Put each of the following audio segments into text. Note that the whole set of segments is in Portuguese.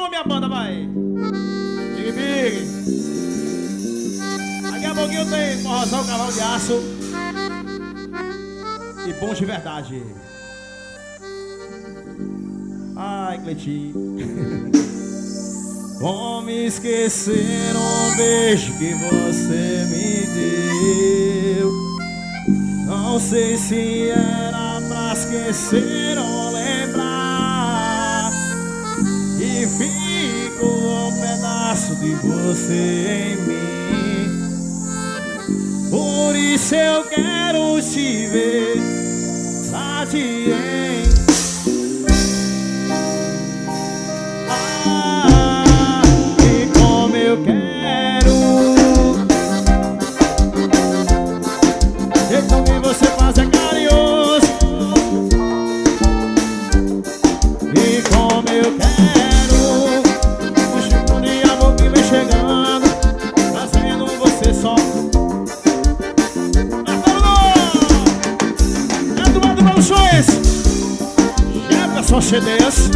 alô, minha banda, vai. Big Big. Daqui a pouquinho tem forrozão, cavalo de aço e bom de verdade. Ai, Cleitinho. Como esquecer um beijo que você me deu? Não sei se era pra esquecer ou lembrar. E ficou um pedaço de você em mim. Por isso eu quero te ver, pra te encontrar. Eu quero e como você faz é carinhoso. E como eu quero o tipo de amor que vem chegando, trazendo você só. Eduardo Produções, Jefferson CDs.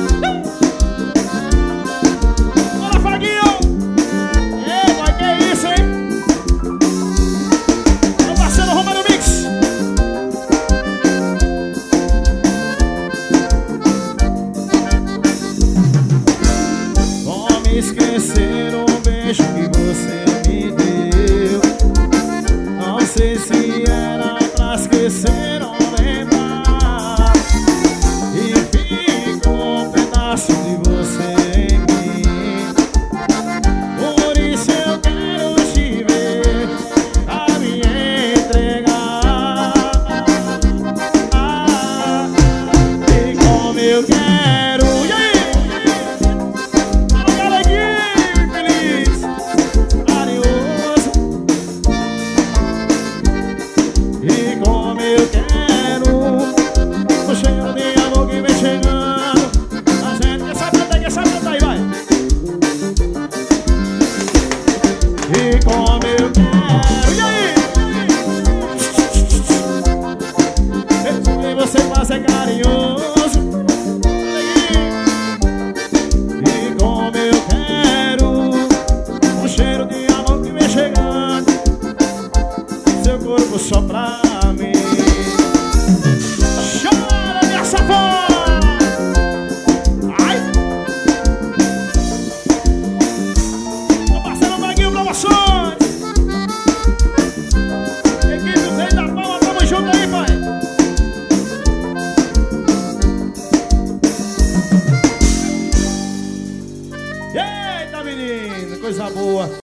Esquecer um beijo que você me deu. Não sei se era pra esquecer ou lembrar. E ficou um pedaço de você em mim. Por isso eu quero te ver, a me entregar. E como eu quero. E aí? Eu quero o cheiro de amor que vem chegando. A gente quer saber aí, vai. E como eu quero. E aí? E você faz é carinhoso. E como eu quero o cheiro de amor que vem chegando. Seu corpo só pra mim. Chora, minha safona! Ai! Tô passando Maguinho Promoções. Equipe do Rei da Palma, tamo junto aí, pai. Eita, menino, coisa boa.